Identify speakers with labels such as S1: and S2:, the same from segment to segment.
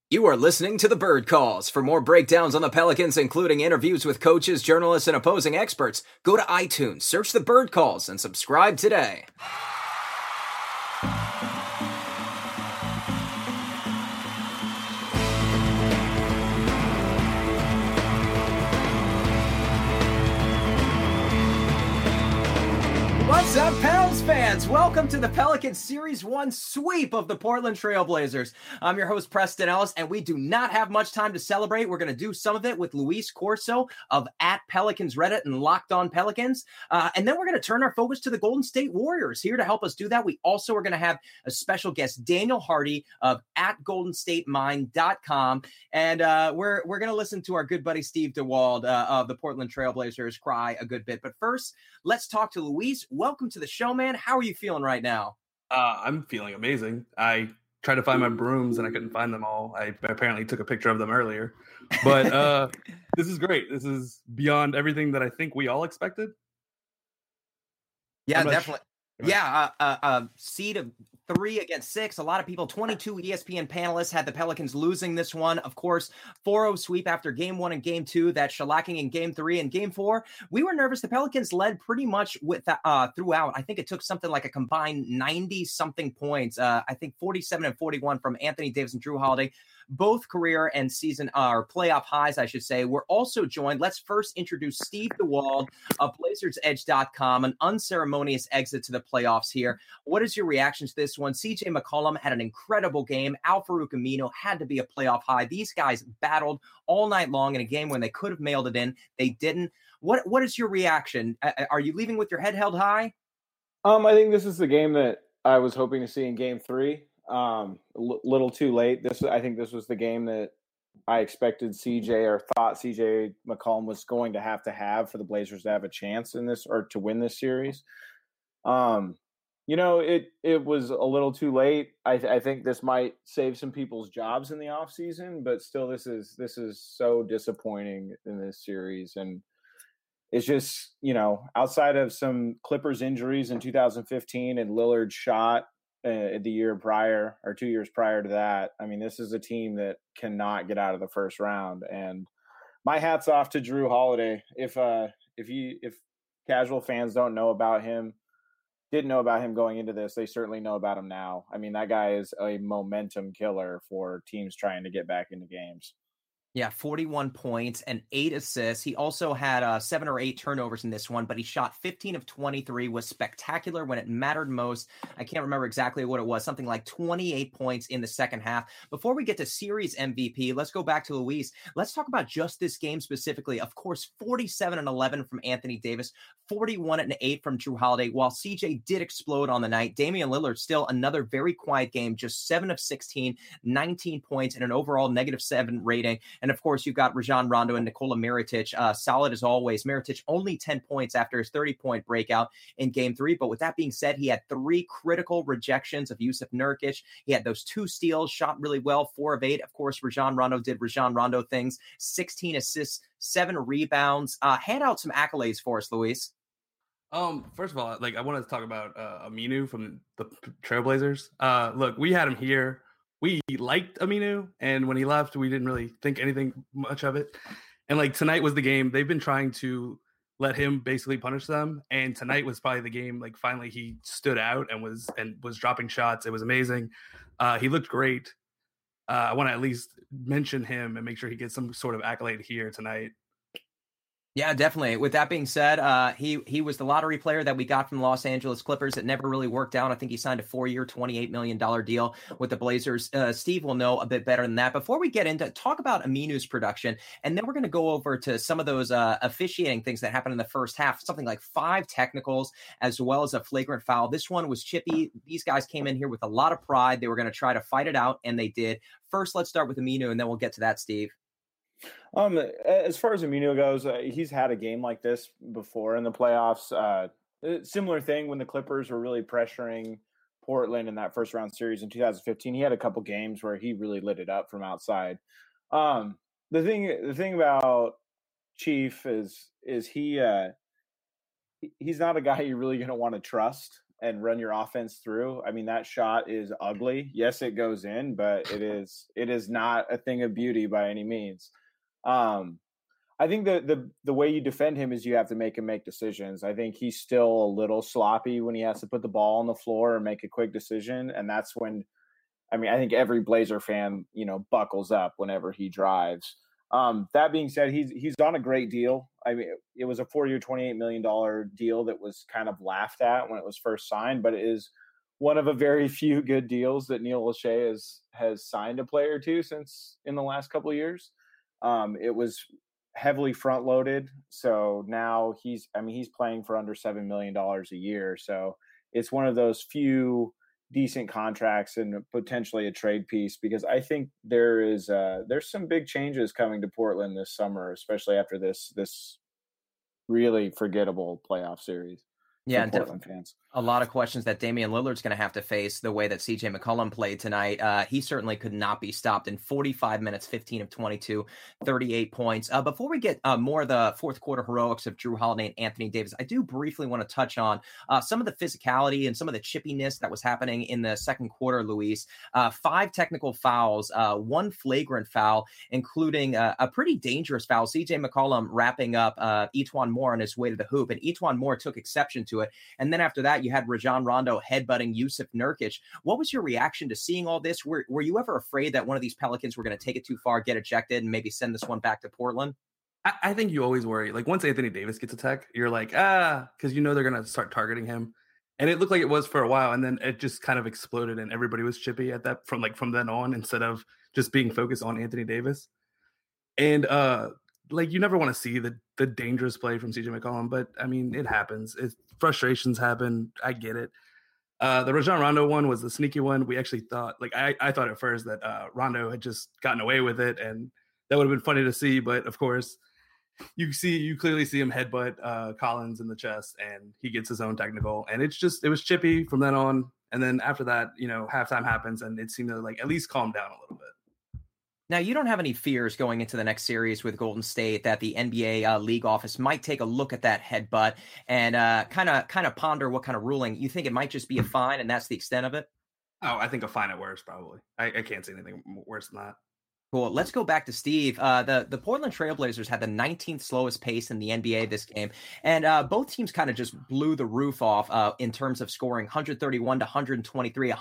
S1: You are listening to the Bird Calls. For more breakdowns on the Pelicans, including interviews with coaches, journalists, and opposing experts, go to iTunes, search the Bird Calls, and subscribe today. What's up, Pels fans? Welcome to the Pelicans Series 1 sweep of the Portland Trail Blazers. I'm your host, Preston Ellis, and we do not have much time to celebrate. We're going to do some of it with Luis Corso of @Pelicans Reddit and Locked On Pelicans. And then we're going to turn our focus to the Golden State Warriors. Here to help us do that, we also are going to have a special guest, Daniel Hardy of @GoldenStateMind.com. And we're going to listen to our good buddy Steve DeWald of the Portland Trail Blazers cry a good bit. But first, let's talk to Luis. Welcome to the show, man. How are you feeling right now?
S2: I'm feeling amazing. I tried to find my brooms and I couldn't find them all. I apparently took a picture of them earlier. But this is great. This is beyond everything that I think we all expected.
S1: Yeah, definitely. Yeah, seed of 3 against 6. A lot of people, 22 ESPN panelists had the Pelicans losing this one. Of course, 4-0 sweep after game 1 and game 2, that shellacking in game 3 and game 4. We were nervous. The Pelicans led pretty much with throughout. I think it took something like a combined 90-something points. I think 47 and 41 from Anthony Davis and Jrue Holiday. Both career and season or playoff highs, I should say. We're also joined. Let's first introduce Steve DeWald of BlazersEdge.com, an unceremonious exit to the playoffs here. What is your reaction to this one? CJ McCollum had an incredible game. Al-Farouq Aminu had to be a playoff high. These guys battled all night long in a game when they could have mailed it in. They didn't. What is your reaction? Are you leaving with your head held high?
S3: I think this is the game that I was hoping to see in game 3. Little too late. I think this was the game that I expected CJ or thought CJ McCollum was going to have for the Blazers to have a chance in this or to win this series. It was a little too late. I think this might save some people's jobs in the offseason, but still this is so disappointing in this series. And it's just, outside of some Clippers injuries in 2015 and Lillard's shot the year prior or 2 years prior to that, I mean, this is a team that cannot get out of the first round. And my hat's off to Jrue Holiday. If casual fans didn't know about him going into this, they certainly know about him now. I mean, that guy is a momentum killer for teams trying to get back into games.
S1: Yeah, 41 points and 8 assists. He also had 7 or 8 turnovers in this one, but he shot 15 of 23, was spectacular when it mattered most. I can't remember exactly what it was, something like 28 points in the second half. Before we get to series MVP, let's go back to Luis. Let's talk about just this game specifically. Of course, 47 and 11 from Anthony Davis, 41 and 8 from Jrue Holiday. While CJ did explode on the night, Damian Lillard still another very quiet game, just 7 of 16, 19 points, and an overall -7 rating. And of course, you've got Rajon Rondo and Nikola Mirotic, solid as always. Mirotic only 10 points after his 30-point breakout in game 3. But with that being said, he had 3 critical rejections of Jusuf Nurkic. He had those 2 steals, shot really well, 4 of 8. Of course, Rajon Rondo did Rajon Rondo things, 16 assists, 7 rebounds. Hand out some accolades for us, Luis.
S2: First of all, I wanted to talk about Aminu from the Trailblazers. Look, we had him here. We liked Aminu, and when he left, we didn't really think anything much of it. And tonight was the game. They've been trying to let him basically punish them, and tonight was probably the game. Finally, he stood out and was dropping shots. It was amazing. He looked great. I want to at least mention him and make sure he gets some sort of accolade here tonight.
S1: Yeah, definitely. With that being said, he was the lottery player that we got from the Los Angeles Clippers. It never really worked out. I think he signed a 4-year, $28 million deal with the Blazers. Steve will know a bit better than that. Before we get into talk about Aminu's production, and then we're going to go over to some of those officiating things that happened in the first half, something like 5 technicals as well as a flagrant foul. This one was chippy. These guys came in here with a lot of pride. They were going to try to fight it out, and they did. First, let's start with Aminu, and then we'll get to that, Steve.
S3: As far as Aminu goes, he's had a game like this before in the playoffs. Similar thing when the Clippers were really pressuring Portland in that first round series in 2015. He had a couple games where he really lit it up from outside. The thing about Chief is he's not a guy you're really going to want to trust. and run your offense through. I mean, that shot is ugly. Yes, it goes in, but it is not a thing of beauty by any means. I think the way you defend him is you have to make him make decisions. I think he's still a little sloppy when he has to put the ball on the floor and make a quick decision, and that's when, I mean, I think every Blazer fan, buckles up whenever he drives. That being said, he's on a great deal. I mean, it was a 4-year, $28 million deal that was kind of laughed at when it was first signed, but it is one of a very few good deals that Neil Lachey has signed a player to since in the last couple of years. It was heavily front loaded. So now he's playing for under $7 million a year. So it's one of those few decent contracts and potentially a trade piece, because I think there's some big changes coming to Portland this summer, especially after this really forgettable playoff series.
S1: Yeah,
S3: Portland fans.
S1: A lot of questions that Damian Lillard's going to have to face the way that CJ McCollum played tonight. He certainly could not be stopped in 45 minutes, 15 of 22, 38 points. Before we get more of the fourth quarter heroics of Jrue Holiday and Anthony Davis, I do briefly want to touch on some of the physicality and some of the chippiness that was happening in the second quarter, Luis. 5 technical fouls, 1 flagrant foul, including a pretty dangerous foul. CJ McCollum wrapping up E'Twaun Moore on his way to the hoop, and E'Twaun Moore took exception to it. And then after that, you had Rajon Rondo headbutting Jusuf Nurkic. What was your reaction to seeing all this? Were you ever afraid that one of these Pelicans were going to take it too far, get ejected, and maybe send this one back to Portland?
S2: I think you always worry. Like, once Anthony Davis gets attacked, you're like, because they're going to start targeting him. And it looked like it was for a while, and then it just kind of exploded, and everybody was chippy at that from then on, instead of just being focused on Anthony Davis. And you never want to see the dangerous play from CJ McCollum, but I mean, it happens. Frustrations happen. I get it. The Rajon Rondo one was the sneaky one. We actually thought, I thought at first that Rondo had just gotten away with it, and that would have been funny to see. But of course, you clearly see him headbutt Collins in the chest, and he gets his own technical. And it was chippy from then on. And then after that, halftime happens, and it seemed to at least calm down a little bit.
S1: Now, you don't have any fears going into the next series with Golden State that the NBA league office might take a look at that headbutt and kind of ponder what kind of ruling. You think it might just be a fine, and that's the extent of it?
S2: Oh, I think a fine at worst, probably. I can't see anything worse than that.
S1: Cool. Let's go back to Steve. The Portland Trailblazers had the 19th slowest pace in the NBA this game, and both teams kind of just blew the roof off in terms of scoring 131 to 123,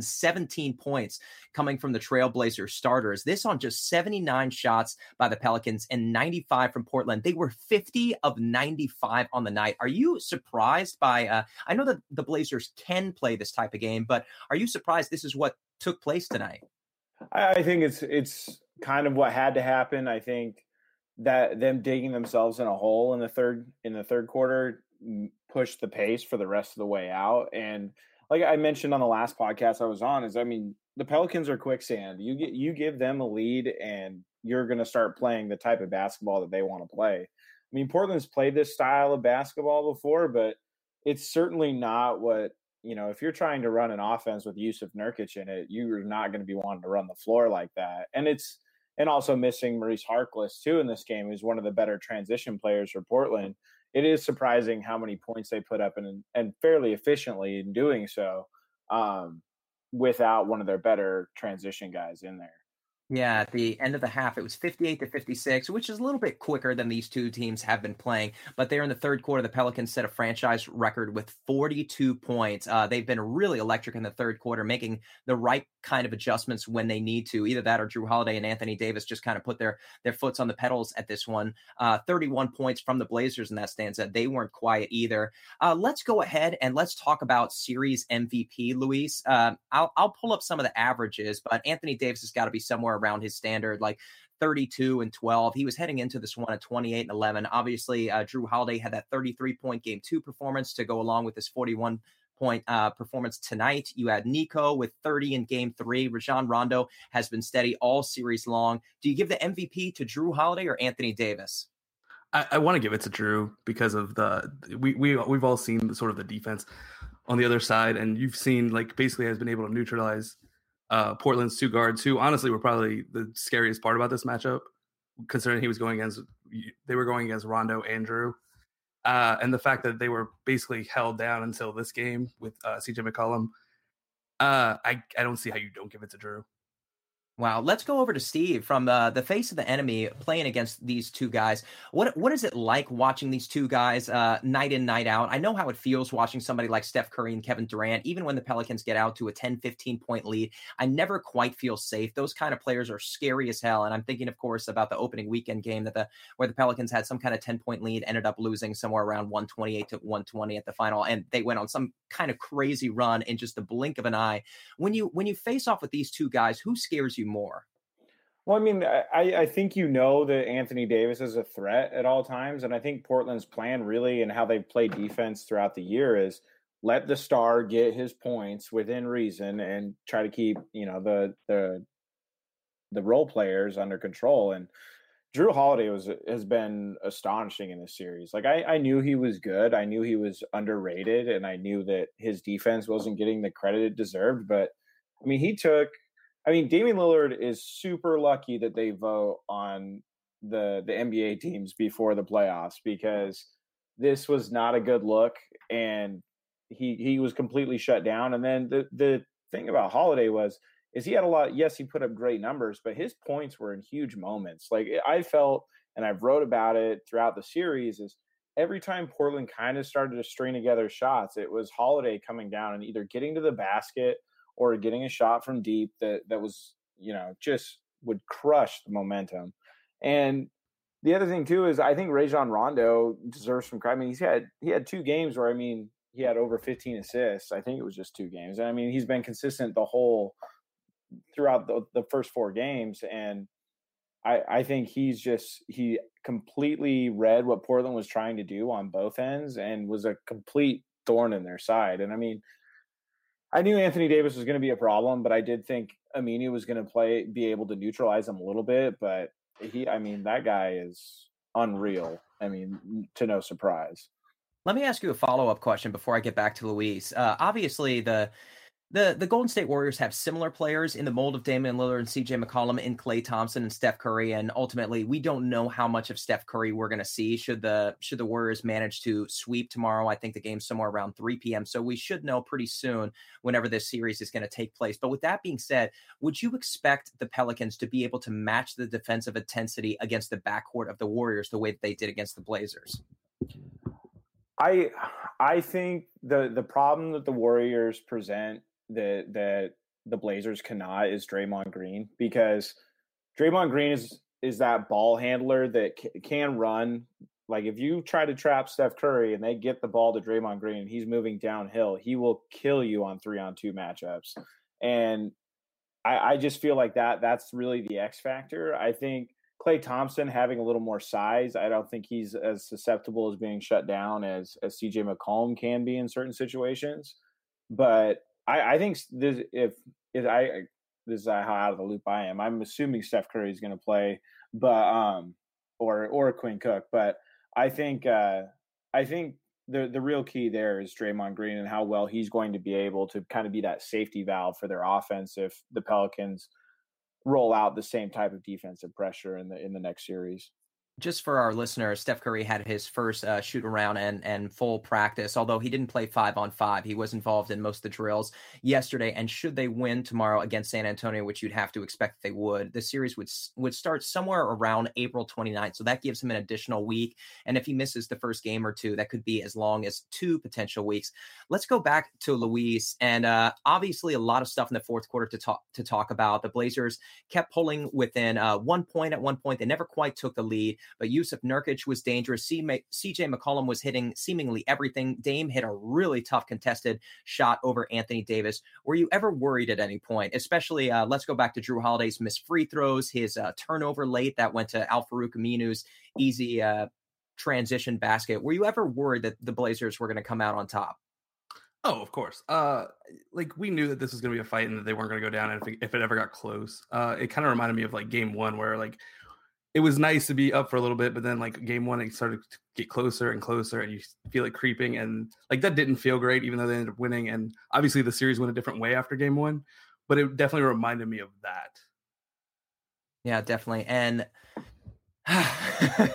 S1: 117 points coming from the Trailblazers starters. This on just 79 shots by the Pelicans and 95 from Portland. They were 50 of 95 on the night. Are you surprised by, I know that the Blazers can play this type of game, but are you surprised this is what took place tonight?
S3: I think it's kind of what had to happen. I think that them digging themselves in a hole in the third quarter pushed the pace for the rest of the way out. And like I mentioned on the last podcast I was on, the Pelicans are quicksand. You give them a lead, and you're going to start playing the type of basketball that they want to play. I mean, Portland's played this style of basketball before, but it's certainly not what. If you're trying to run an offense with Jusuf Nurkic in it, you're not going to be wanting to run the floor like that. And also missing Maurice Harkless too in this game, who's one of the better transition players for Portland. It is surprising how many points they put up and fairly efficiently in doing so, without one of their better transition guys in there.
S1: Yeah, at the end of the half, it was 58 to 56, which is a little bit quicker than these two teams have been playing. But there in the third quarter, the Pelicans set a franchise record with 42 points. They've been really electric in the third quarter, making the right kind of adjustments when they need to. Either that or Jrue Holiday and Anthony Davis just kind of put their foots on the pedals at this one. 31 points from the Blazers in that stanza. They weren't quiet either. Let's go ahead and let's talk about series MVP, Luis. I'll pull up some of the averages, but Anthony Davis has got to be somewhere around his standard, like 32 and 12. He was heading into this one at 28 and 11. Obviously, Jrue Holiday had that 33-point game 2 performance to go along with his 41-point performance tonight. You had Nico with 30 in game 3. Rajon Rondo has been steady all series long. Do you give the MVP to Jrue Holiday or Anthony Davis?
S2: I want to give it to Jrue because of we've all seen the sort of the defense on the other side, and you've seen basically has been able to neutralize Portland's 2 guards, who honestly were probably the scariest part about this matchup, considering they were going against Rondo and Jrue. And the fact that they were basically held down until this game with CJ McCollum, I don't see how you don't give it to Drew.
S1: Wow. Let's go over to Steve from the face of the enemy playing against these two guys. What is it like watching these two guys night in, night out? I know how it feels watching somebody like Steph Curry and Kevin Durant. Even when the Pelicans get out to a 10, 15-point lead, I never quite feel safe. Those kind of players are scary as hell. And I'm thinking, of course, about the opening weekend game where the Pelicans had some kind of 10-point lead, ended up losing somewhere around 128 to 120 at the final. And they went on some kind of crazy run in just the blink of an eye. When you face off with these two guys, who scares you more?
S3: Well, I mean, I think that Anthony Davis is a threat at all times. And I think Portland's plan really and how they've played defense throughout the year is let the star get his points within reason and try to keep, the role players under control. And Drew Holiday has been astonishing in this series. Like I knew he was good. I knew he was underrated, and I knew that his defense wasn't getting the credit it deserved. But I mean, Damian Lillard is super lucky that they vote on the NBA teams before the playoffs, because this was not a good look, and he was completely shut down. And then the thing about Holiday is he had a lot. Yes, he put up great numbers, but his points were in huge moments. Like I felt, and I've wrote about it throughout the series, is every time Portland kind of started to string together shots, it was Holiday coming down and either getting to the basket or getting a shot from deep that was, just would crush the momentum. And the other thing too is I think Rajon Rondo deserves some credit. I mean, he had 2 games where, he had over 15 assists. I think it was just 2 games. And he's been consistent throughout the first 4 games. And I think he completely read what Portland was trying to do on both ends and was a complete thorn in their side. And I knew Anthony Davis was going to be a problem, but I did think Aminu was going to be able to neutralize him a little bit. But that guy is unreal. To no surprise.
S1: Let me ask you a follow-up question before I get back to Luis. Obviously, the Golden State Warriors have similar players in the mold of Damian Lillard and CJ McCollum and Klay Thompson and Steph Curry. And ultimately, we don't know how much of Steph Curry we're going to see should the Warriors manage to sweep tomorrow. I think the game's somewhere around 3 p.m. So we should know pretty soon whenever this series is going to take place. But with that being said, would you expect the Pelicans to be able to match the defensive intensity against the backcourt of the Warriors the way that they did against the Blazers?
S3: I think the problem that the Warriors present that the Blazers cannot is Draymond Green, because Draymond Green is that ball handler that can run. Like if you try to trap Steph Curry and they get the ball to Draymond Green and he's moving downhill, he will kill you on 3-on-2 matchups. And I just feel like that's really the X factor. I think Klay Thompson having a little more size, I don't think he's as susceptible as being shut down as CJ McCollum can be in certain situations. But I think this is how out of the loop I am. I'm assuming Steph Curry is going to play, but or Quinn Cook. But I think the real key there is Draymond Green and how well he's going to be able to kind of be that safety valve for their offense if the Pelicans roll out the same type of defensive pressure in the next series.
S1: Just for our listeners, Steph Curry had his first shoot around and full practice, although he didn't play 5-on-5. He was involved in most of the drills yesterday. And should they win tomorrow against San Antonio, which you'd have to expect they would, the series would start somewhere around April 29th. So that gives him an additional week. And if he misses the first game or two, that could be as long as 2 potential weeks. Let's go back to Luis. And obviously a lot of stuff in the fourth quarter to talk about. The Blazers kept pulling within 1 point at one point. They never quite took the lead. But Yusuf Nurkic was dangerous. CJ McCollum was hitting seemingly everything. Dame hit a really tough contested shot over Anthony Davis. Were you ever worried at any point? Especially, let's go back to Drew Holiday's missed free throws, his turnover late that went to Al-Farouq Aminu's easy transition basket. Were you ever worried that the Blazers were going to come out on top?
S2: Oh, of course. We knew that this was going to be a fight and that they weren't going to go down. And if it ever got close, it kind of reminded me of game 1 where it was nice to be up for a little bit, but then game 1, it started to get closer and closer and you feel it creeping. And that didn't feel great, even though they ended up winning. And obviously the series went a different way after game 1, but it definitely reminded me of that.
S1: Yeah, definitely. And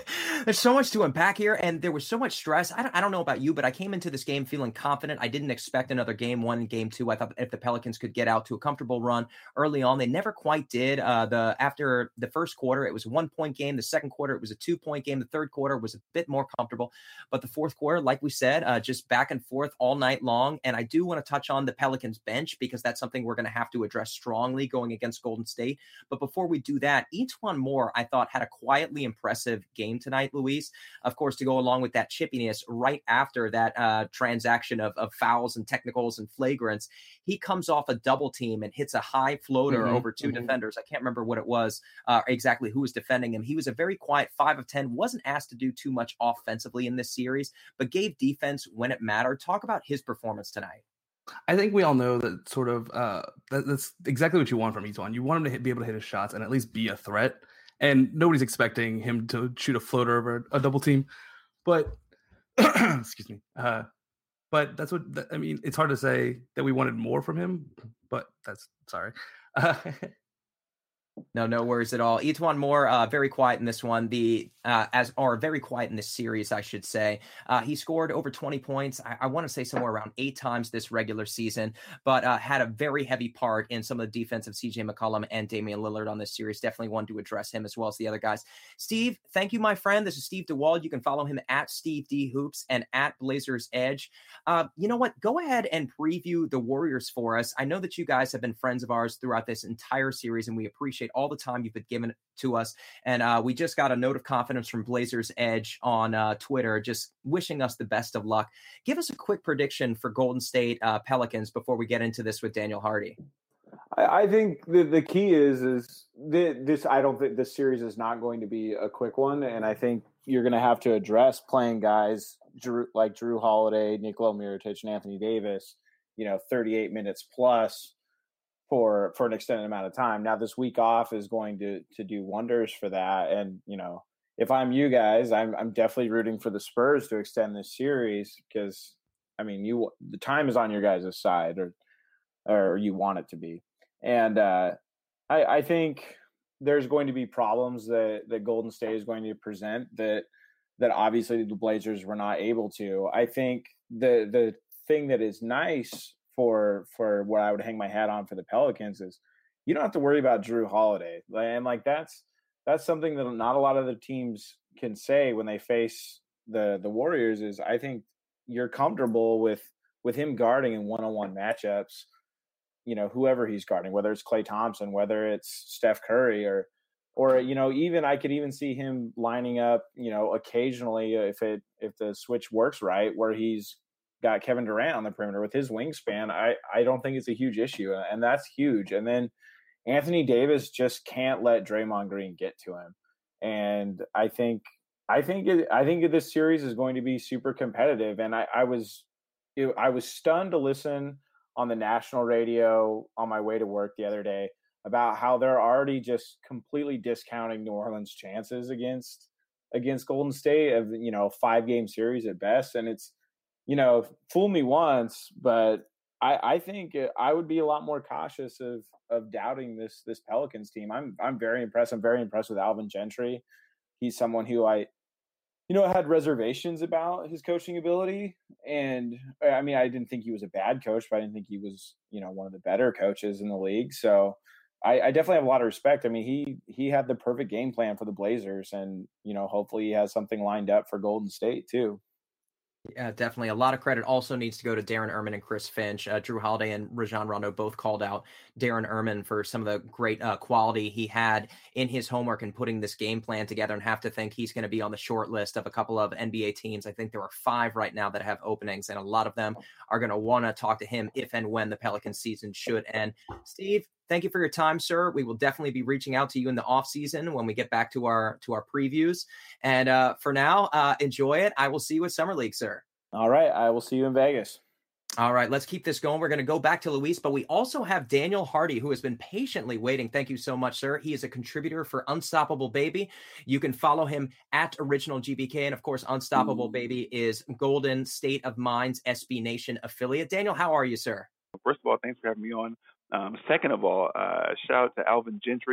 S1: There's so much to unpack here, and there was so much stress. I don't know about you, but I came into this game feeling confident. I didn't expect another game one and game two. I thought if the Pelicans could get out to a comfortable run early on, they never quite did. After the first quarter, it was a 1 point game. The second quarter, it was a 2 point game. The third quarter was a bit more comfortable, but the fourth quarter, like we said, just back and forth all night long. And I do want to touch on the Pelicans bench because that's something we're going to have to address strongly going against Golden State. But before we do that, E'Twaun Moore, I thought, had a quietly impressive game tonight, Luis. Of course, to go along with that chippiness right after that transaction of fouls and technicals and flagrants, he comes off a double team and hits a high floater over two defenders. I can't remember what it was exactly who was defending him. He was a very quiet 5 of 10, wasn't asked to do too much offensively in this series, but gave defense when it mattered. Talk about his performance tonight.
S2: I think we all know that sort of that's exactly what you want from E'Twaun. You want him to be able to hit his shots and at least be a threat. And nobody's expecting him to shoot a floater over a double team. But, excuse me. But that's what, I mean, it's hard to say that we wanted more from him, but that's, sorry.
S1: No worries at all. E'Twaun Moore, very quiet in this one. Very quiet in this series, I should say. He scored over 20 points. I want to say somewhere around 8 times this regular season, but had a very heavy part in some of the defense of CJ McCollum and Damian Lillard on this series. Definitely one to address him as well as the other guys. Steve, thank you, my friend. This is Steve DeWald. You can follow him at Steve D Hoops and at Blazers Edge. You know what? Go ahead and preview the Warriors for us. I know that you guys have been friends of ours throughout this entire series, and we appreciate all the time you've been given to us. And we just got a note of confidence from Blazers Edge on Twitter, just wishing us the best of luck. Give us a quick prediction for Golden State Pelicans before we get into this with Daniel Hardy.
S3: I think the key is this. I don't think this series is not going to be a quick one, and I think you're going to have to address playing guys like Jrue Holiday, Nikola Mirotic, and Anthony Davis, 38 minutes plus for an extended amount of time. Now, this week off is going to do wonders for that. And, if I'm you guys, I'm definitely rooting for the Spurs to extend this series because, I mean, the time is on your guys' side or you want it to be. And I think there's going to be problems that Golden State is going to present that obviously the Blazers were not able to. I think the thing that is nice for what I would hang my hat on for the Pelicans is you don't have to worry about Jrue Holiday. And that's something that not a lot of the teams can say when they face the Warriors is I think you're comfortable with him guarding in one-on-one matchups, whoever he's guarding, whether it's Klay Thompson, whether it's Steph Curry or even I could even see him lining up, occasionally if the switch works right, where he's got Kevin Durant on the perimeter with his wingspan. I don't think it's a huge issue, and that's huge. And then Anthony Davis just can't let Draymond Green get to him. And I think this series is going to be super competitive. And I was stunned to listen on the national radio on my way to work the other day about how they're already just completely discounting New Orleans' chances against Golden State of 5-game series at best. And it's, fool me once, but I think I would be a lot more cautious of doubting this Pelicans team. I'm very impressed. I'm very impressed with Alvin Gentry. He's someone who I had reservations about his coaching ability. And I mean, I didn't think he was a bad coach, but I didn't think he was, one of the better coaches in the league. So I definitely have a lot of respect. I mean, he had the perfect game plan for the Blazers, and, hopefully he has something lined up for Golden State too.
S1: Yeah, definitely. A lot of credit also needs to go to Darren Erman and Chris Finch. Jrue Holiday and Rajon Rondo both called out Darren Erman for some of the great quality he had in his homework and putting this game plan together, and have to think he's going to be on the short list of a couple of NBA teams. I think there are 5 right now that have openings, and a lot of them are going to want to talk to him if and when the Pelicans season should end. Steve, thank you for your time, sir. We will definitely be reaching out to you in the off season when we get back to our previews. And for now, enjoy it. I will see you at Summer League, sir.
S3: All right. I will see you in Vegas.
S1: All right, let's keep this going. We're going to go back to Luis, but we also have Daniel Hardy, who has been patiently waiting. Thank you so much, sir. He is a contributor for Unstoppable Baby. You can follow him at Original GBK. And of course, Unstoppable Baby is Golden State of Mind's SB Nation affiliate. Daniel, how are you, sir?
S4: First of all, thanks for having me on. Second of all, shout out to Alvin Gentry.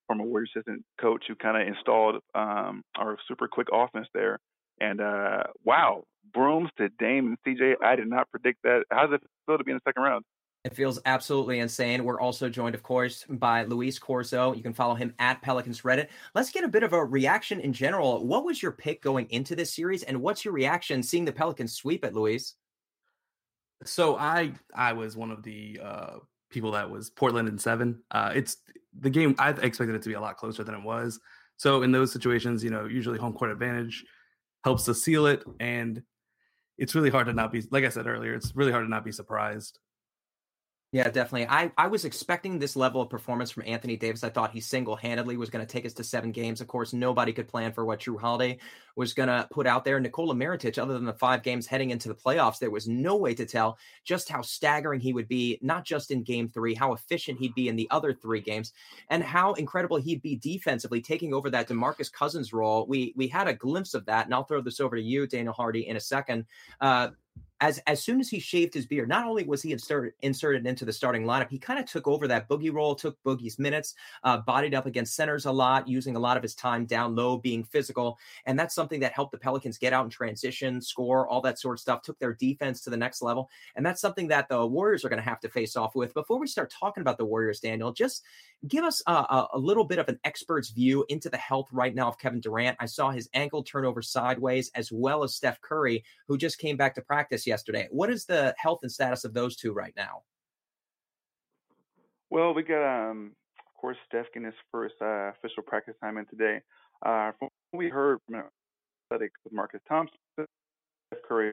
S4: former Warriors assistant coach who kind of installed our super quick offense there. And wow, Brooms to Dame and CJ. I did not predict that. How does it feel to be in the second round?
S1: It feels absolutely insane. We're also joined, of course, by Luis Corso. You can follow him at Pelicans Reddit. Let's get a bit of a reaction in general. What was your pick going into this series, and what's your reaction seeing the Pelicans sweep it, Luis?
S2: So I was one of the people that was Portland in 7. It's the game. I expected it to be a lot closer than it was. So in those situations, usually home court advantage helps to seal it, and it's really hard to not be. Like I said earlier, it's really hard to not be surprised.
S1: Yeah, definitely. I was expecting this level of performance from Anthony Davis. I thought he single-handedly was going to take us to 7 games. Of course, nobody could plan for what Jrue Holiday was going to put out there. Nikola Mirotic, other than the 5 games heading into the playoffs, there was no way to tell just how staggering he would be, not just in game 3, how efficient he'd be in the other 3 games, and how incredible he'd be defensively, taking over that DeMarcus Cousins role. We had a glimpse of that, and I'll throw this over to you, Daniel Hardy, in a second. As soon as he shaved his beard, not only was he inserted into the starting lineup, he kind of took over that Boogie role, took Boogie's minutes, bodied up against centers a lot, using a lot of his time down low, being physical. And that's something that helped the Pelicans get out in transition, score, all that sort of stuff, took their defense to the next level. And that's something that the Warriors are going to have to face off with. Before we start talking about the Warriors, Daniel, just give us a little bit of an expert's view into the health right now of Kevin Durant. I saw his ankle turn over sideways, as well as Steph Curry, who just came back to practice yesterday. What is the health and status of those two right now?
S4: Well, we got, of course, Steph getting his first official practice time in today. From what we heard from Athletic with Marcus Thompson, Steph Curry,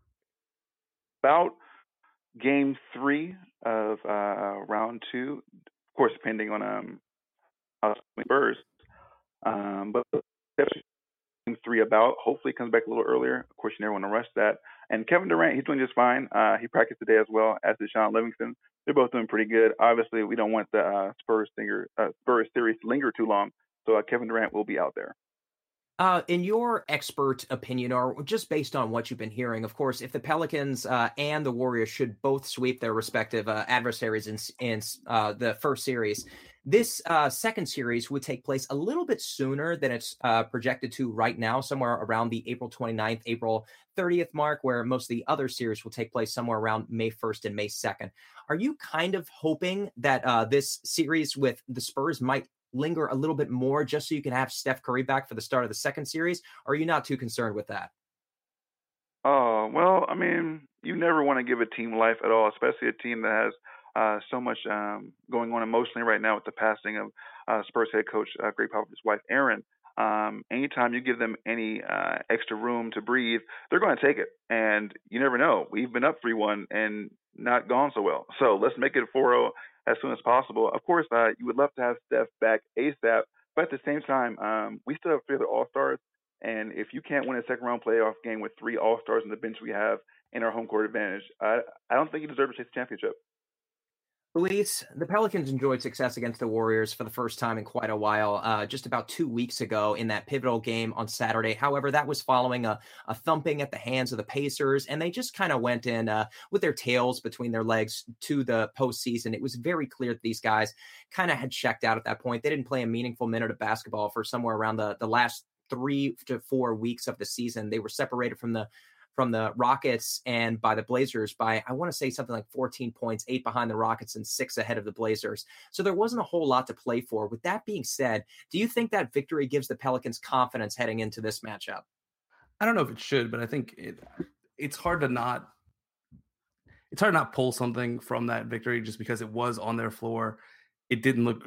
S4: about game 3 of round 2, of course, depending on how it bursts. But Steph game 3 about, hopefully comes back a little earlier. Of course, you never want to rush that. And Kevin Durant, he's doing just fine. He practiced today as well, as did Sean Livingston. They're both doing pretty good. Obviously, we don't want the Spurs series to linger too long, so Kevin Durant will be out there.
S1: In your expert opinion, or just based on what you've been hearing, of course, if the Pelicans and the Warriors should both sweep their respective adversaries in the first series, this second series would take place a little bit sooner than it's projected to right now, somewhere around the April 29th, April 30th mark, where most of the other series will take place somewhere around May 1st and May 2nd. Are you kind of hoping that this series with the Spurs might linger a little bit more just so you can have Steph Curry back for the start of the second series? Or are you not too concerned with that?
S4: Oh, well, I mean, you never want to give a team life at all, especially a team that has so much going on emotionally right now with the passing of Spurs head coach Greg Popovich's wife, Erin. Anytime you give them any extra room to breathe, they're going to take it. And you never know. We've been up 3-1 and not gone so well. So let's make it 4-0 as soon as possible. Of course, you would love to have Steph back ASAP, but at the same time, we still have 3 other All-Stars, and if you can't win a second-round playoff game with 3 All-Stars on the bench we have in our home court advantage, I don't think you deserve to chase the championship.
S1: Luis, the Pelicans enjoyed success against the Warriors for the first time in quite a while, just about 2 weeks ago in that pivotal game on Saturday. However, that was following a thumping at the hands of the Pacers, and they just kind of went in with their tails between their legs to the postseason. It was very clear that these guys kind of had checked out at that point. They didn't play a meaningful minute of basketball for somewhere around the last 3 to 4 weeks of the season. They were separated from the Rockets and by the Blazers by, I want to say something like 14 points, 8 behind the Rockets and 6 ahead of the Blazers. So there wasn't a whole lot to play for. With that being said, do you think that victory gives the Pelicans confidence heading into this matchup?
S2: I don't know if it should, but I think it's hard to not pull something from that victory just because it was on their floor. It didn't look,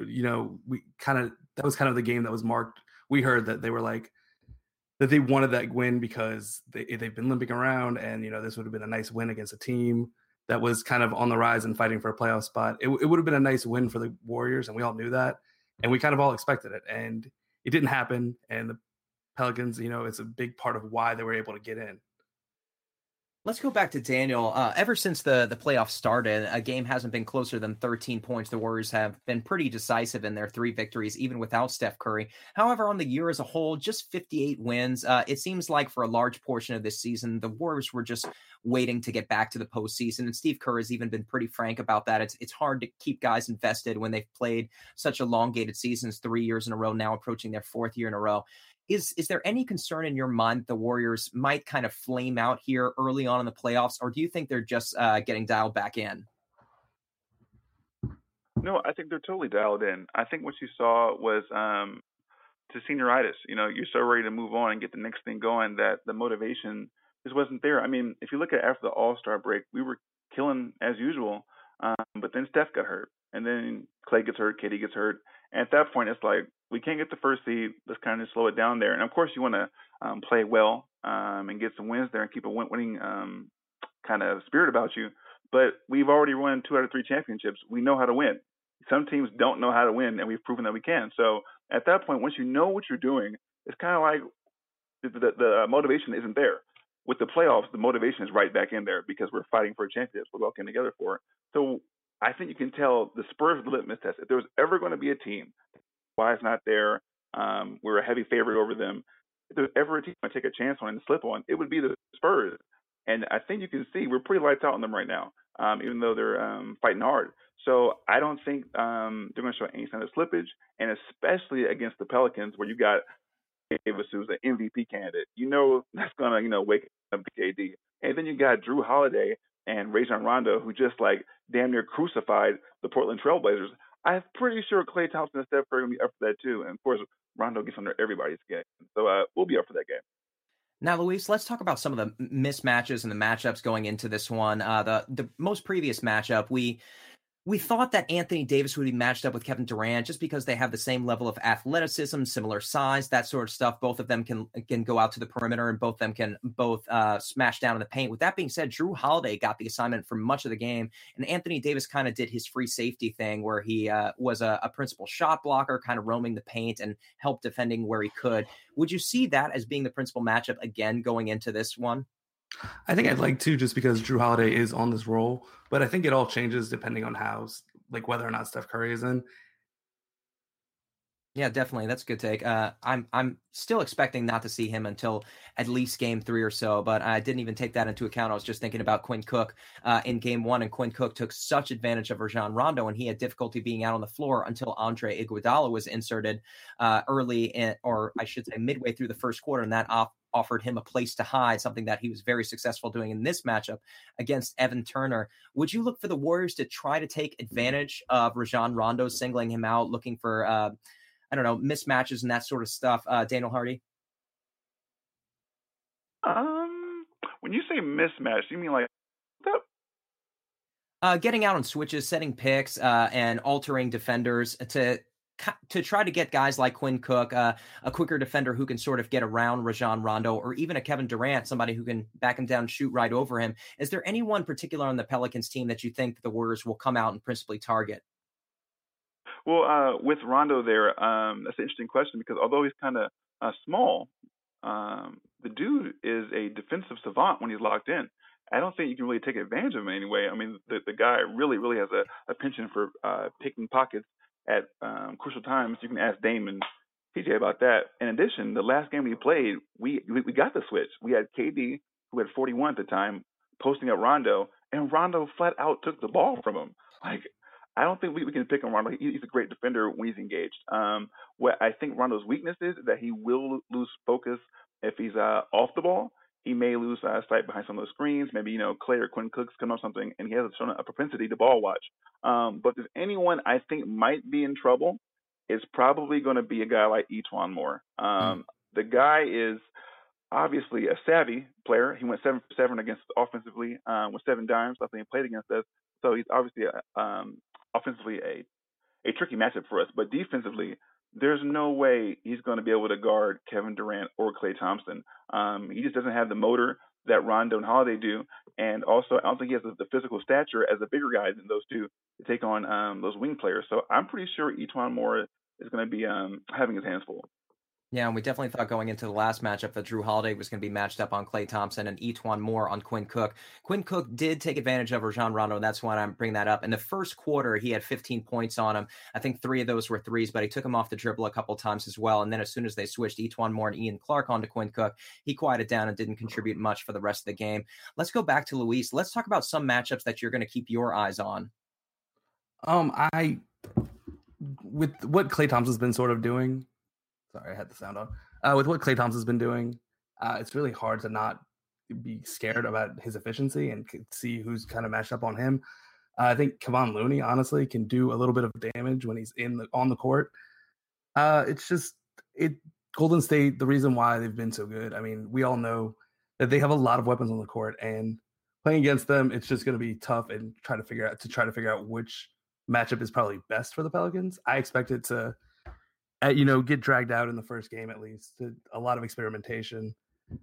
S2: that was kind of the game that was marked. We heard that they were like, that they wanted that win because they've been limping around, and this would have been a nice win against a team that was kind of on the rise and fighting for a playoff spot. It would have been a nice win for the Warriors, and we all knew that, and we kind of all expected it, and it didn't happen. And the Pelicans, it's a big part of why they were able to get in.
S1: Let's go back to Daniel. Ever since the playoffs started, a game hasn't been closer than 13 points. The Warriors have been pretty decisive in their 3 victories, even without Steph Curry. However, on the year as a whole, just 58 wins. It seems like for a large portion of this season, the Warriors were just waiting to get back to the postseason. And Steve Kerr has even been pretty frank about that. It's hard to keep guys invested when they've played such elongated seasons, 3 years in a row, now approaching their 4th year in a row. Is there any concern in your mind that the Warriors might kind of flame out here early on in the playoffs, or do you think they're just getting dialed back in?
S4: No, I think they're totally dialed in. I think what you saw was to senioritis. You're so ready to move on and get the next thing going that the motivation just wasn't there. I mean, if you look at after the All Star break, we were killing as usual, but then Steph got hurt, and then Clay gets hurt, KD gets hurt, and at that point, it's like we can't get the first seed. Let's kind of slow it down there. And of course, you want to play well and get some wins there and keep a winning kind of spirit about you. But we've already won 2 out of 3 championships. We know how to win. Some teams don't know how to win, and we've proven that we can. So at that point, once you know what you're doing, it's kind of like the motivation isn't there. With the playoffs, the motivation is right back in there because we're fighting for a championship we're all came together for. So I think you can tell the Spurs litmus test. If there was ever going to be a team, why it's not there, we're a heavy favorite over them. If there's ever a team to take a chance on and slip on, it would be the Spurs. And I think you can see we're pretty lights out on them right now, even though they're fighting hard. So I don't think they're going to show any sign of slippage, and especially against the Pelicans, where you got Davis, who's an MVP candidate. That's going to, wake up KD. And then you got Drew Holiday and Rajon Rondo, who just like damn near crucified the Portland Trailblazers. I'm pretty sure Klay Thompson and Steph Curry will be up for that too. And of course, Rondo gets under everybody's skin. So we'll be up for that game.
S1: Now, Luis, let's talk about some of the mismatches and the matchups going into this one. The most previous matchup, we thought that Anthony Davis would be matched up with Kevin Durant just because they have the same level of athleticism, similar size, that sort of stuff. Both of them can go out to the perimeter, and both of them can smash down in the paint. With that being said, Drew Holiday got the assignment for much of the game, and Anthony Davis kind of did his free safety thing where he was a principal shot blocker, kind of roaming the paint and help defending where he could. Would you see that as being the principal matchup again going into this one?
S2: I think I'd like to, just because Drew Holiday is on this role, but I think it all changes depending on whether or not Steph Curry is in.
S1: Yeah, definitely. That's a good take. I'm still expecting not to see him until at least game 3 or so, but I didn't even take that into account. I was just thinking about Quinn Cook in game 1, and Quinn Cook took such advantage of Rajon Rondo, and he had difficulty being out on the floor until Andre Iguodala was inserted or I should say midway through the first quarter, and that offered him a place to hide, something that he was very successful doing in this matchup against Evan Turner. Would you look for the Warriors to try to take advantage of Rajon Rondo singling him out, looking for mismatches and that sort of stuff? Daniel Hardy?
S4: When you say mismatch, you mean like
S1: getting out on switches, setting picks, and altering defenders to try to get guys like Quinn Cook, a quicker defender who can sort of get around Rajon Rondo, or even a Kevin Durant, somebody who can back him down, shoot right over him. Is there anyone particular on the Pelicans team that you think the Warriors will come out and principally target?
S4: Well, with Rondo there, that's an interesting question because although he's kind of small, the dude is a defensive savant when he's locked in. I don't think you can really take advantage of him anyway. I mean, the guy really, really has a penchant for picking pockets at crucial times. You can ask Dame and PJ about that. In addition, the last game we played, we got the switch. We had KD, who had 41 at the time, posting up Rondo, and Rondo flat out took the ball from him. Like, I don't think we can pick on Rondo. He's a great defender when he's engaged. What I think Rondo's weakness is that he will lose focus if he's off the ball. He may lose sight behind some of those screens. Maybe, Clay or Quinn Cook's come up something, and he has shown a propensity to ball watch. But if there's anyone I think might be in trouble, it's probably going to be a guy like E'Twaun Moore. The guy is obviously a savvy player. He went 7 for 7 against offensively with 7 dimes. I think he played against us. So he's obviously offensively a tricky matchup for us. But defensively, there's no way he's going to be able to guard Kevin Durant or Klay Thompson. He just doesn't have the motor that Rondo and Holiday do. And also, I don't think he has the physical stature as a bigger guy than those two to take on those wing players. So I'm pretty sure E'Twaun Moore is going to be having his hands full.
S1: Yeah, and we definitely thought going into the last matchup that Drew Holiday was going to be matched up on Klay Thompson and Etuan Moore on Quinn Cook. Quinn Cook did take advantage of Rajon Rondo, and that's why I'm bringing that up. In the first quarter, he had 15 points on him. I think 3 of those were threes, but he took him off the dribble a couple times as well. And then as soon as they switched Etuan Moore and Ian Clark onto Quinn Cook, he quieted down and didn't contribute much for the rest of the game. Let's go back to Luis. Let's talk about some matchups that you're going to keep your eyes on.
S2: I with what Klay Thompson's been sort of doing. Sorry, I had the sound on. With what Klay Thompson's been doing, it's really hard to not be scared about his efficiency and see who's kind of matched up on him. I think Kevon Looney, honestly, can do a little bit of damage when he's on the court. Golden State, the reason why they've been so good. I mean, we all know that they have a lot of weapons on the court, and playing against them, it's just going to be tough and try to figure out which matchup is probably best for the Pelicans. I expect it to, get dragged out in the first game at least. A lot of experimentation.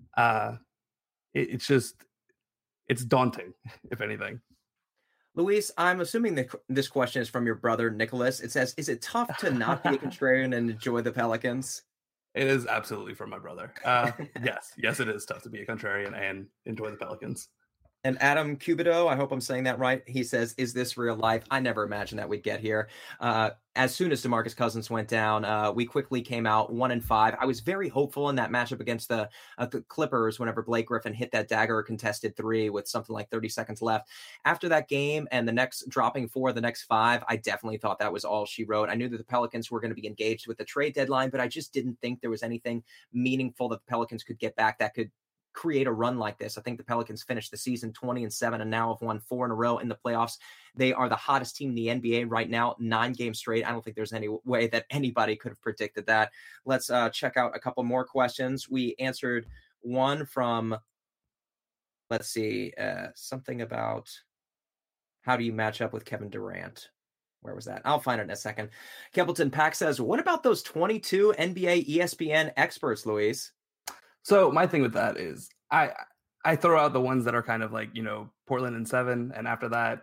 S2: It's daunting, if anything.
S1: Luis, I'm assuming that this question is from your brother, Nicholas. It says, is it tough to not be a contrarian and enjoy the Pelicans?
S2: It is absolutely from my brother. Yes, it is tough to be a contrarian and enjoy the Pelicans.
S1: And Adam Cubido, I hope I'm saying that right. He says, is this real life? I never imagined that we'd get here. As soon as DeMarcus Cousins went down, we quickly came out 1-5. I was very hopeful in that matchup against the Clippers whenever Blake Griffin hit that dagger contested 3 with something like 30 seconds left. After that game and the next dropping 4 of the next 5, I definitely thought that was all she wrote. I knew that the Pelicans were going to be engaged with the trade deadline, but I just didn't think there was anything meaningful that the Pelicans could get back that could create a run like this. I think the Pelicans finished the season 20-7 and now have won 4 in a row in the playoffs. They are the hottest team in the NBA right now, 9 games straight. I don't think there's any way that anybody could have predicted that. Let's check out a couple more questions. We answered one from, let's see, something about how do you match up with Kevin Durant? Where was that? I'll find it in a second. Kempleton Pack says, what about those 22 NBA ESPN experts, Luis?
S2: So my thing with that is I throw out the ones that are kind of like, Portland and 7. And after that,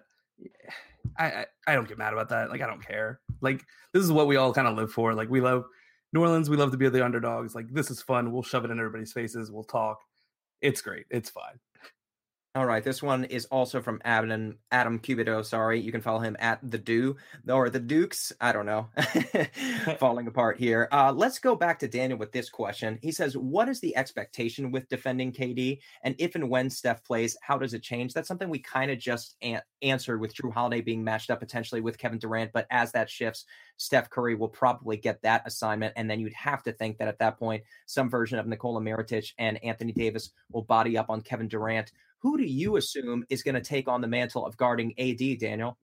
S2: I don't get mad about that. Like, I don't care. Like, this is what we all kind of live for. Like, we love New Orleans. We love to be the underdogs. Like, this is fun. We'll shove it in everybody's faces. We'll talk. It's great. It's fine.
S1: All right, this one is also from Adam Cubido. Sorry, you can follow him at the Dukes. I don't know, falling apart here. Let's go back to Daniel with this question. He says, "What is the expectation with defending KD, and if and when Steph plays, how does it change?" That's something we kind of just answered with Drew Holiday being matched up potentially with Kevin Durant. But as that shifts, Steph Curry will probably get that assignment, and then you'd have to think that at that point, some version of Nikola Mirotic and Anthony Davis will body up on Kevin Durant. Who do you assume is going to take on the mantle of guarding AD, Daniel?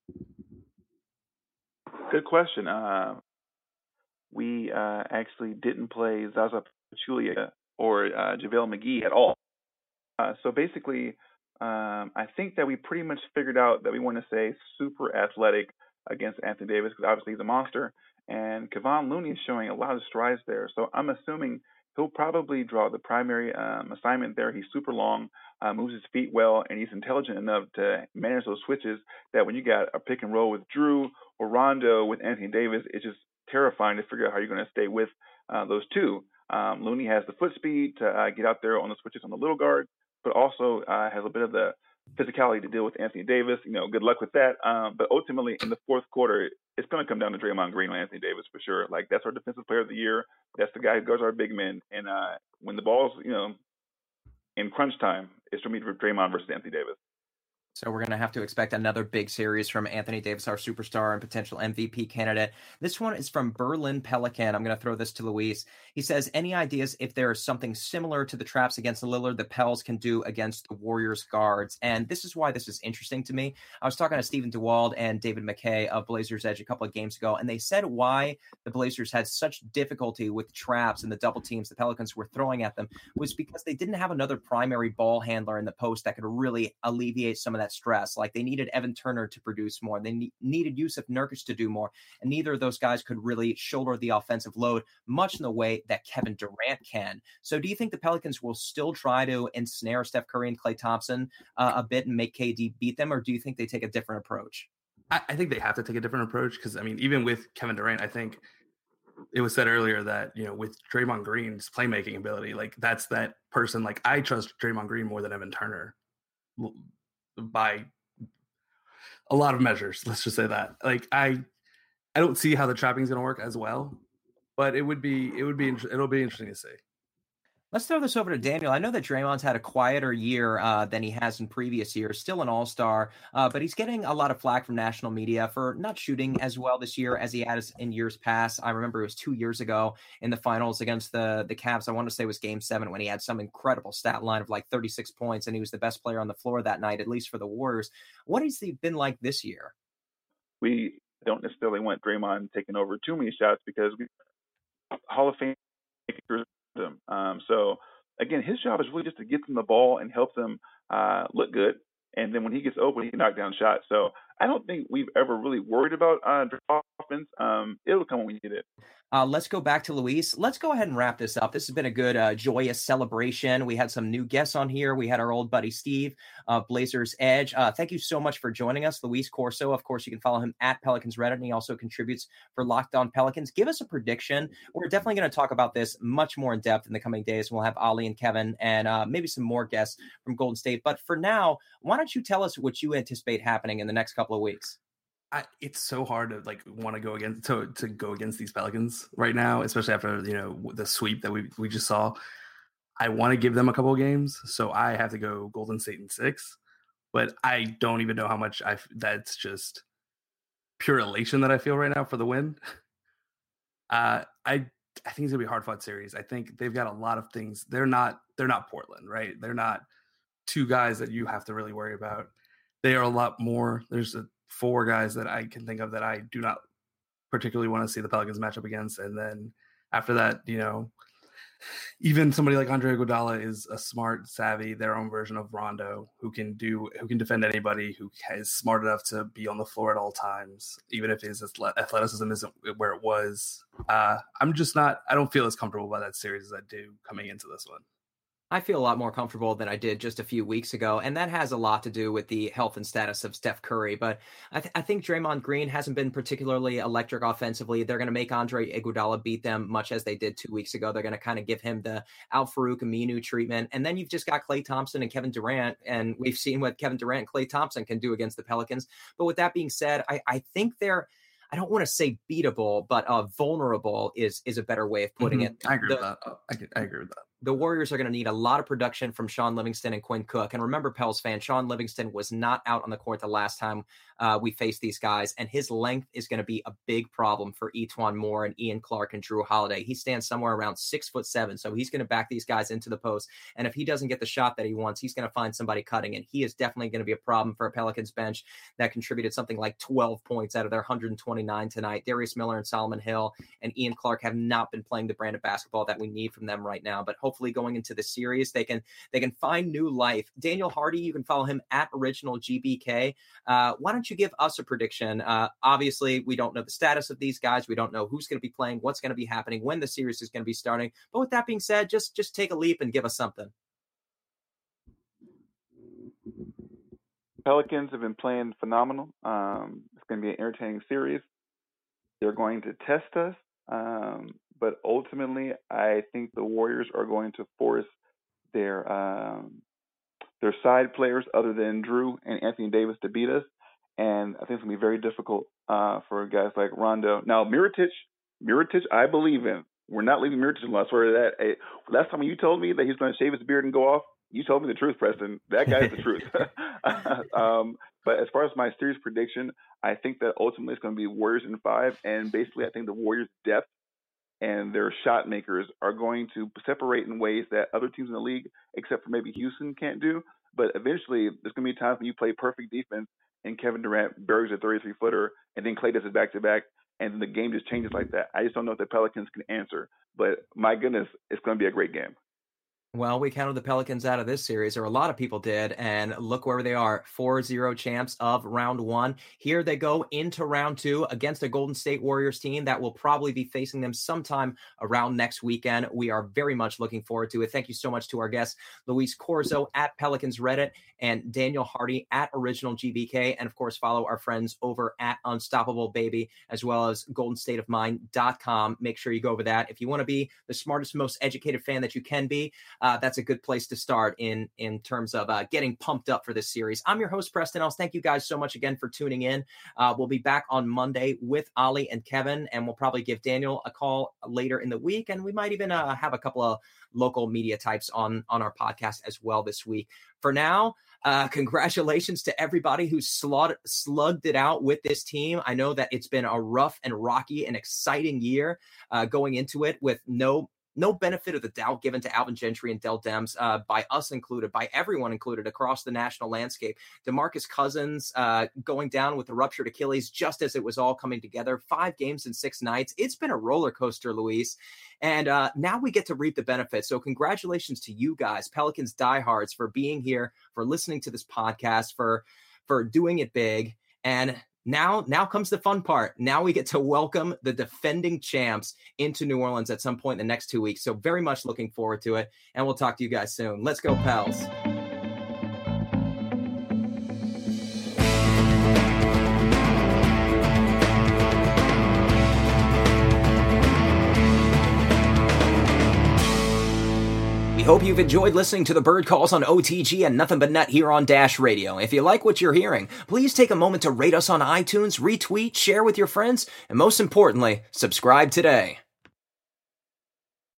S4: Good question. We actually didn't play Zaza Pachulia or JaVale McGee at all. So basically, I think that we pretty much figured out that we want to say super athletic against Anthony Davis because obviously he's a monster. And Kevon Looney is showing a lot of strides there. So I'm assuming he'll probably draw the primary assignment there. He's super long, moves his feet well, and he's intelligent enough to manage those switches that when you got a pick and roll with Drew or Rondo with Anthony Davis, it's just terrifying to figure out how you're going to stay with those two. Looney has the foot speed to get out there on the switches on the little guard, but also has a bit of the physicality to deal with Anthony Davis. Good luck with that. But ultimately, in the fourth quarter, it's going to come down to Draymond Green and Anthony Davis for sure. Like, that's our defensive player of the year. That's the guy who guards our big men. And when the ball's, in crunch time, it's for me to Draymond versus Anthony Davis.
S1: So we're going to have to expect another big series from Anthony Davis, our superstar and potential MVP candidate. This one is from Berlin Pelican. I'm going to throw this to Luis. He says, any ideas if there is something similar to the traps against the Lillard the Pels can do against the Warriors guards? And this is why this is interesting to me. I was talking to Stephen DeWald and David McKay of Blazers Edge a couple of games ago, and they said why the Blazers had such difficulty with traps and the double teams the Pelicans were throwing at them was because they didn't have another primary ball handler in the post that could really alleviate some of that stress. Like, they needed Evan Turner to produce more. They needed Yusuf Nurkic to do more. And neither of those guys could really shoulder the offensive load much in the way that Kevin Durant can. So do you think the Pelicans will still try to ensnare Steph Curry and Klay Thompson a bit and make KD beat them? Or do you think they take a different approach?
S2: I think they have to take a different approach because, even with Kevin Durant, I think it was said earlier that, you know, with Draymond Green's playmaking ability, like that's that person. Like I trust Draymond Green more than Evan Turner by a lot of measures. Let's just say that. Like I don't see how the trapping is going to work as well, but it'll be interesting to see.
S1: Let's throw this over to Daniel. I know that Draymond's had a quieter year than he has in previous years, still an all-star, but he's getting a lot of flack from national media for not shooting as well this year as he has in years past. I remember it was 2 years ago in the finals against the Cavs. I want to say it was game 7 when he had some incredible stat line of like 36 points, and he was the best player on the floor that night, at least for the Warriors. What has he been like this year?
S4: We don't necessarily want Draymond taking over too many shots because we Hall of Fame him. So again, his job is really just to get them the ball and help them look good. And then when he gets open, he can knock down shots. So I don't think we've ever really worried about offense. It'll come when we need it.
S1: Let's go back to Luis. Let's go ahead and wrap this up. This has been a good, joyous celebration. We had some new guests on here. We had our old buddy Steve, Blazers Edge. Thank you so much for joining us, Luis Corso. Of course, you can follow him at Pelicans Reddit, and he also contributes for Locked On Pelicans. Give us a prediction. We're definitely going to talk about this much more in depth in the coming days. We'll have Ali and Kevin and maybe some more guests from Golden State. But for now, why don't you tell us what you anticipate happening in the next couple of weeks?
S2: It's so hard to like want to go against to go against these Pelicans right now, especially after, you know, the sweep that we just saw. I want to give them a couple of games, so I have to go Golden State in 6, but I don't even know how much that's just pure elation that I feel right now for the win. I think it's gonna be a hard fought series. I think they've got a lot of things. They're not Portland, right? They're not 2 guys that you have to really worry about. They are a lot more. There's 4 guys that I can think of that I do not particularly want to see the Pelicans match up against. And then after that, you know, even somebody like Andre Iguodala is a smart, savvy, their own version of Rondo who can defend anybody, who is smart enough to be on the floor at all times, even if his athleticism isn't where it was. I don't feel as comfortable by that series as I do coming into this one.
S1: I feel a lot more comfortable than I did just a few weeks ago, and that has a lot to do with the health and status of Steph Curry. But I think Draymond Green hasn't been particularly electric offensively. They're going to make Andre Iguodala beat them much as they did 2 weeks ago. They're going to kind of give him the Al-Farouq Aminu treatment. And then you've just got Klay Thompson and Kevin Durant, and we've seen what Kevin Durant and Klay Thompson can do against the Pelicans. But with that being said, I think they're – I don't want to say beatable, but vulnerable is a better way of putting it.
S2: I agree with that. I agree with that.
S1: The Warriors are going to need a lot of production from Sean Livingston and Quinn Cook. And remember, Pels fan, Sean Livingston was not out on the court the last time we faced these guys, and his length is going to be a big problem for E'Twaun Moore and Ian Clark and Drew Holiday. He stands somewhere around 6'7", so he's going to back these guys into the post. And if he doesn't get the shot that he wants, he's going to find somebody cutting, and he is definitely going to be a problem for a Pelicans bench that contributed something like 12 points out of their 129 tonight. Darius Miller and Solomon Hill and Ian Clark have not been playing the brand of basketball that we need from them right now, but hopefully going into the series, they can find new life. Daniel Hardy, you can follow him at OriginalGBK. Why don't you give us a prediction? Obviously, we don't know the status of these guys. We don't know who's going to be playing, what's going to be happening, when the series is going to be starting. But with that being said, just take a leap and give us something.
S4: Pelicans have been playing phenomenal. It's going to be an entertaining series. They're going to test us. But ultimately, I think the Warriors are going to force their side players other than Drew and Anthony Davis to beat us. And I think it's going to be very difficult for guys like Rondo. Now, Mirotic, I believe in. We're not leaving Mirotic alone. I swear to that. Last time you told me that he's going to shave his beard and go off, you told me the truth, Preston. That guy's the truth. But as far as my series prediction, I think that ultimately it's going to be Warriors in 5. And basically, I think the Warriors' depth and their shot makers are going to separate in ways that other teams in the league, except for maybe Houston, can't do. But eventually, there's going to be times when you play perfect defense and Kevin Durant buries a 33-footer, and then Klay does it back-to-back, and the game just changes like that. I just don't know if the Pelicans can answer. But my goodness, it's going to be a great game.
S1: Well, we counted the Pelicans out of this series, or a lot of people did, and look where they are, 4-0 champs of round one. Here they go into round two against a Golden State Warriors team that will probably be facing them sometime around next weekend. We are very much looking forward to it. Thank you so much to our guests, Luis Corzo at Pelicans Reddit and Daniel Hardy at Original GBK. And of course, follow our friends over at Unstoppable Baby, as well as goldenstateofmind.com. Make sure you go over that. If you want to be the smartest, most educated fan that you can be, that's a good place to start in terms of getting pumped up for this series. I'm your host, Preston Ellis. Thank you guys so much again for tuning in. We'll be back on Monday with Ollie and Kevin, and we'll probably give Daniel a call later in the week, and we might even have a couple of local media types on our podcast as well this week. For now, congratulations to everybody who slugged it out with this team. I know that it's been a rough and rocky and exciting year going into it with no benefit of the doubt given to Alvin Gentry and Dell Demps, by us included, by everyone included across the national landscape. DeMarcus Cousins going down with a ruptured Achilles just as it was all coming together. 5 games in 6 nights. It's been a roller coaster, Luis. And now we get to reap the benefits. So congratulations to you guys, Pelicans diehards, for being here, for listening to this podcast, for doing it big. And Now comes the fun part. Now we get to welcome the defending champs into New Orleans at some point in the next 2 weeks. So very much looking forward to it. And we'll talk to you guys soon. Let's go, Pels. We hope you've enjoyed listening to the Bird Calls on OTG and Nothing But Net here on Dash Radio. If you like what you're hearing, please take a moment to rate us on iTunes, retweet, share with your friends, and most importantly, subscribe today.